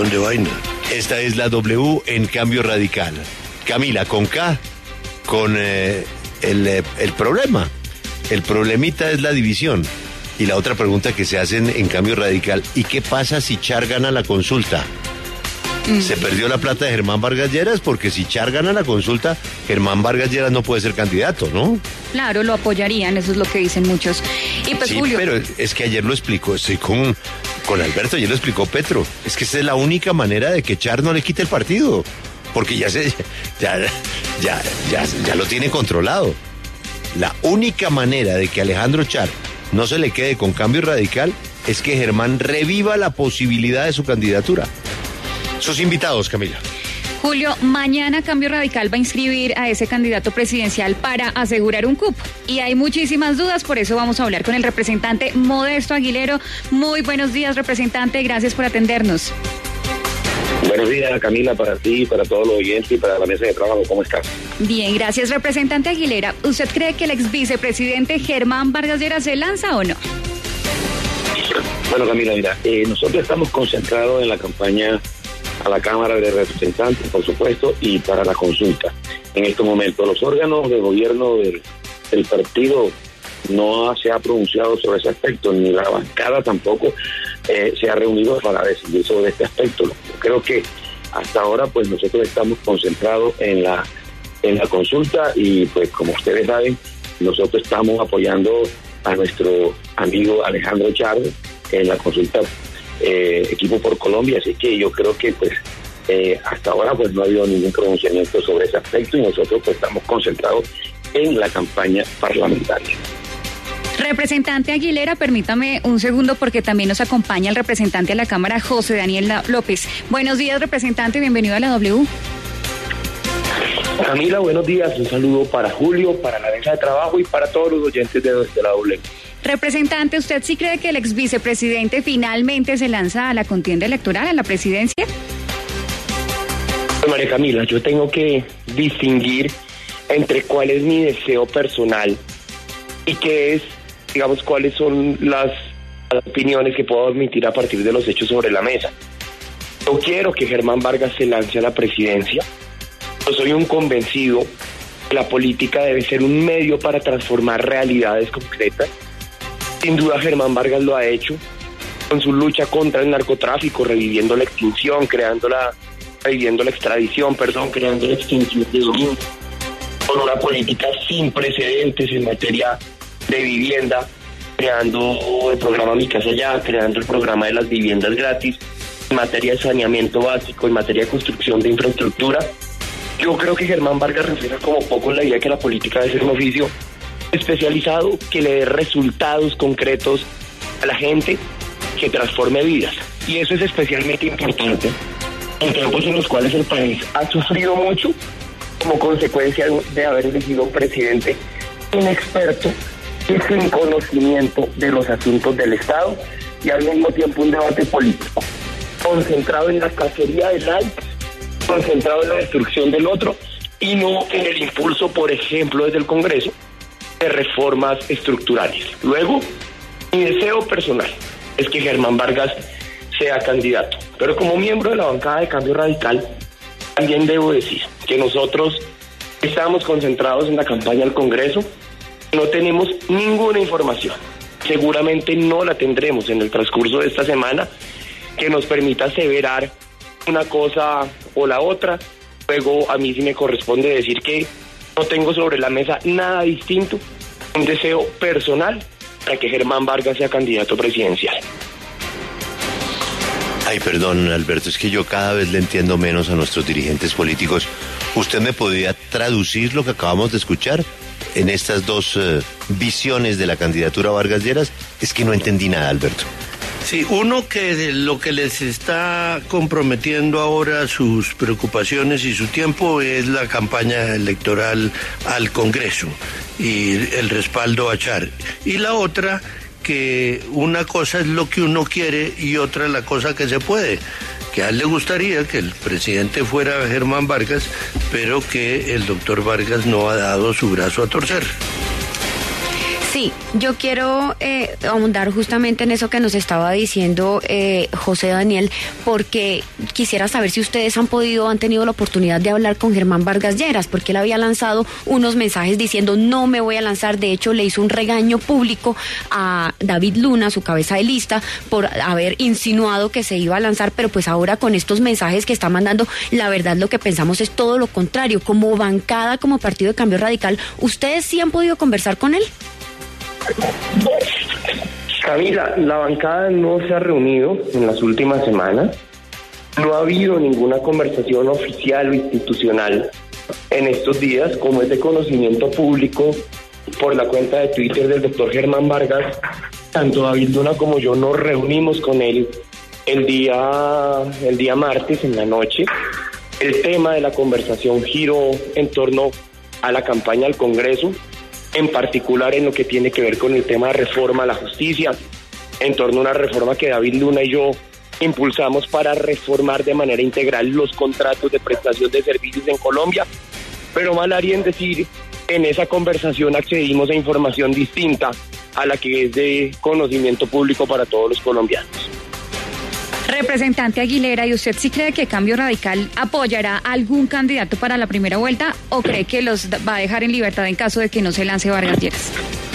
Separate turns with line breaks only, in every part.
de vaina.
Esta es la W en Cambio Radical. Camila, con K, con el problema. El problemita es la división. Y la otra pregunta que se hacen en Cambio Radical, ¿y qué pasa si Char gana la consulta? Se perdió la plata de Germán Vargas Lleras, porque si Char gana la consulta, Germán Vargas Lleras no puede ser candidato, ¿no?
Claro, lo apoyarían, eso es lo que dicen muchos. Y pues,
sí,
Julio,
pero es que ayer lo explicó, estoy con Alberto, ayer lo explicó Petro. Es que esta es la única manera de que Char no le quite el partido, porque ya lo tiene controlado. La única manera de que Alejandro Char no se le quede con Cambio Radical es que Germán reviva la posibilidad de su candidatura. Sus invitados, Camila.
Julio, mañana Cambio Radical va a inscribir a ese candidato presidencial para asegurar un cupo. Y hay muchísimas dudas, por eso vamos a hablar con el representante Modesto Aguilero. Muy buenos días, representante, gracias por atendernos.
Buenos días, Camila, para ti, para todos los oyentes y para la mesa de trabajo. ¿Cómo estás?
Bien, gracias, representante Aguilera. ¿Usted cree que el ex vicepresidente Germán Vargas Lleras se lanza o no?
Bueno, Camila, mira, nosotros estamos concentrados en la campaña a la Cámara de Representantes, por supuesto, y para la consulta. En estos momentos, los órganos de gobierno del partido no se ha pronunciado sobre ese aspecto, ni la bancada tampoco se ha reunido para decidir sobre este aspecto. Yo creo que hasta ahora, pues nosotros estamos concentrados en la consulta y, pues como ustedes saben, nosotros estamos apoyando a nuestro amigo Alejandro Char en la consulta Equipo por Colombia, así que yo creo que pues hasta ahora pues no ha habido ningún pronunciamiento sobre ese aspecto y nosotros pues estamos concentrados en la campaña parlamentaria.
Representante Aguilera, permítame un segundo porque también nos acompaña el representante de la Cámara, José Daniel López. Buenos días, representante, bienvenido a la W.
Camila, buenos días, un saludo para Julio, para la mesa de trabajo y para todos los oyentes de la W.
Representante, ¿usted sí cree que el ex vicepresidente finalmente se lanza a la contienda electoral, a la presidencia?
María Camila, yo tengo que distinguir entre cuál es mi deseo personal y qué es, digamos, cuáles son las opiniones que puedo admitir a partir de los hechos sobre la mesa. Yo quiero que Germán Vargas se lance a la presidencia. Yo soy un convencido que la política debe ser un medio para transformar realidades concretas. Sin duda Germán Vargas lo ha hecho con su lucha contra el narcotráfico, reviviendo la extinción, creando la extradición, creando la extinción de dominio, con una política sin precedentes en materia de vivienda, creando el programa Mi Casa Ya, creando el programa de las viviendas gratis, en materia de saneamiento básico, en materia de construcción de infraestructura. Yo creo que Germán Vargas refleja como poco la idea que la política debe ser un oficio especializado que le dé resultados concretos a la gente, que transforme vidas. Y eso es especialmente importante en tiempos en los cuales el país ha sufrido mucho como consecuencia de haber elegido un presidente inexperto y sin conocimiento de los asuntos del Estado y al mismo tiempo un debate político concentrado en la cacería de likes, concentrado en la destrucción del otro y no en el impulso, por ejemplo, desde el Congreso, de reformas estructurales. Luego, mi deseo personal es que Germán Vargas sea candidato, pero como miembro de la bancada de Cambio Radical, también debo decir que nosotros estamos concentrados en la campaña al Congreso, no tenemos ninguna información, seguramente no la tendremos en el transcurso de esta semana, que nos permita aseverar una cosa o la otra. Luego a mí sí me corresponde decir que no tengo sobre la mesa nada distinto, un deseo personal para que Germán Vargas sea candidato presidencial.
Ay, perdón, Alberto, es que yo cada vez le entiendo menos a nuestros dirigentes políticos. ¿Usted me podría traducir lo que acabamos de escuchar en estas dos visiones de la candidatura Vargas Lleras? Es que no entendí nada, Alberto.
Sí, uno que lo que les está comprometiendo ahora sus preocupaciones y su tiempo es la campaña electoral al Congreso y el respaldo a Char. Y la otra, que una cosa es lo que uno quiere y otra la cosa que se puede. Que a él le gustaría que el presidente fuera Germán Vargas, pero que el doctor Vargas no ha dado su brazo a torcer.
Sí, yo quiero ahondar justamente en eso que nos estaba diciendo José Daniel, porque quisiera saber si ustedes han tenido la oportunidad de hablar con Germán Vargas Lleras, porque él había lanzado unos mensajes diciendo no me voy a lanzar. De hecho, le hizo un regaño público a David Luna, su cabeza de lista, por haber insinuado que se iba a lanzar, pero pues ahora con estos mensajes que está mandando, la verdad lo que pensamos es todo lo contrario. Como bancada, como Partido de Cambio Radical, ¿ustedes sí han podido conversar con él?
Camila, la bancada no se ha reunido en las últimas semanas. No ha habido ninguna conversación oficial o institucional en estos días, como es de conocimiento público por la cuenta de Twitter del doctor Germán Vargas. Tanto David Luna como yo nos reunimos con él el día martes en la noche. El tema de la conversación giró en torno a la campaña al Congreso, en particular en lo que tiene que ver con el tema de reforma a la justicia, en torno a una reforma que David Luna y yo impulsamos para reformar de manera integral los contratos de prestación de servicios en Colombia, pero mal haría en decir, en esa conversación accedimos a información distinta a la que es de conocimiento público para todos los colombianos.
Representante Aguilera, ¿y usted sí cree que Cambio Radical apoyará a algún candidato para la primera vuelta o cree que los va a dejar en libertad en caso de que no se lance Vargas Lleras?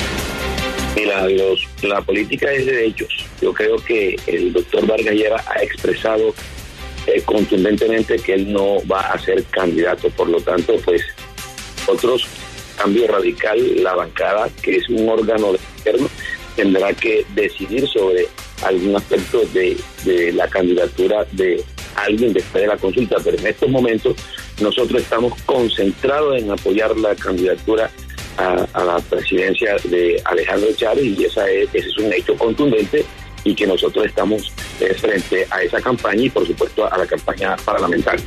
Mira, la política es de hechos. Yo creo que el doctor Vargas Lleras ha expresado contundentemente que él no va a ser candidato. Por lo tanto, pues, otros, Cambio Radical, la bancada, que es un órgano de gobierno, tendrá que decidir sobre algún aspecto de la candidatura de alguien después de la consulta, pero en estos momentos nosotros estamos concentrados en apoyar la candidatura a la presidencia de Alejandro Chávez, y ese es un hecho contundente, y que nosotros estamos frente a esa campaña y por supuesto a la campaña parlamentaria.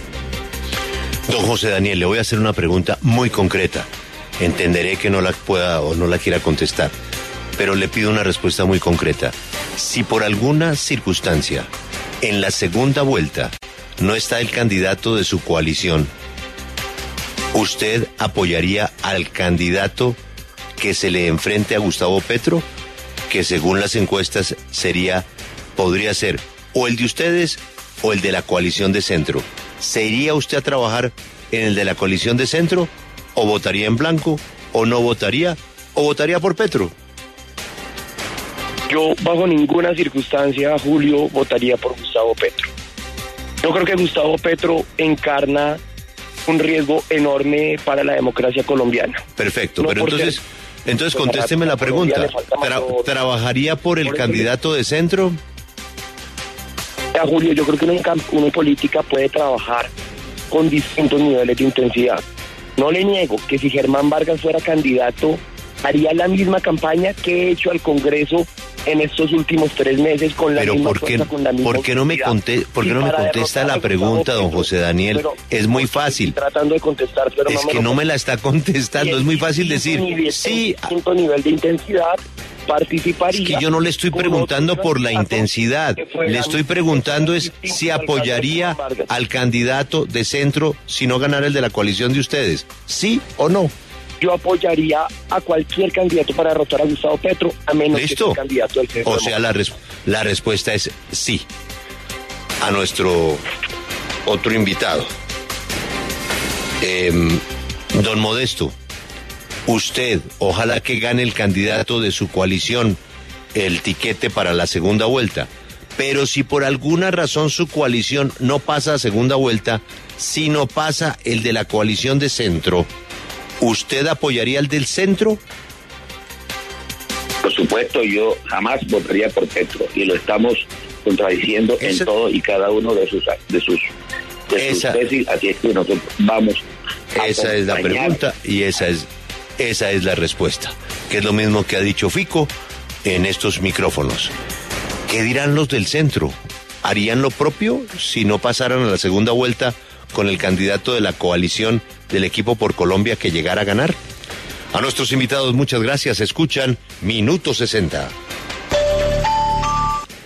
Don José Daniel, le voy a hacer una pregunta muy concreta. Entenderé que no la pueda o no la quiera contestar, pero le pido una respuesta muy concreta. Si por alguna circunstancia en la segunda vuelta no está el candidato de su coalición, ¿usted apoyaría al candidato que se le enfrente a Gustavo Petro? Que según las encuestas podría ser o el de ustedes o el de la coalición de centro. ¿Se iría usted a trabajar en el de la coalición de centro? ¿O votaría en blanco? ¿O no votaría? ¿O votaría por Petro?
Yo, bajo ninguna circunstancia, Julio, votaría por Gustavo Petro. Yo creo que Gustavo Petro encarna un riesgo enorme para la democracia colombiana.
Perfecto, no, pero entonces contésteme la pregunta. ¿Trabajaría por el candidato de centro?
Julio, yo creo que uno en política puede trabajar con distintos niveles de intensidad. No le niego que si Germán Vargas fuera candidato, haría la misma campaña que he hecho al Congreso en estos últimos 3 meses con la misma fuerza, con la misma
¿por qué no me contesta la pregunta, don José Daniel? Pero, es muy fácil.
Tratando de contestar, pero
es que no me la está contestando. Es muy fácil decir, sí.
Distinto nivel de intensidad, participaría.
Es que yo no le estoy preguntando por la intensidad. Le estoy preguntando es si apoyaría al candidato de centro si no ganara el de la coalición de ustedes. ¿Sí o no?
Yo apoyaría a cualquier candidato para derrotar a Gustavo Petro, a menos que sea el candidato del centro.
O sea, la respuesta es sí. A nuestro otro invitado. Don Modesto, usted, ojalá que gane el candidato de su coalición el tiquete para la segunda vuelta. Pero si por alguna razón su coalición no pasa a segunda vuelta, sino pasa el de la coalición de centro, ¿usted apoyaría al del centro?
Por supuesto, yo jamás votaría por Petro, y lo estamos contradiciendo en todo y cada uno de sus tesis, así es que nosotros vamos a
esa es la pregunta y esa es la respuesta, que es lo mismo que ha dicho Fico en estos micrófonos. ¿Qué dirán los del centro? ¿Harían lo propio si no pasaran a la segunda vuelta con el candidato de la coalición del Equipo por Colombia que llegara a ganar? A nuestros invitados, muchas gracias. Escuchan Minuto 60.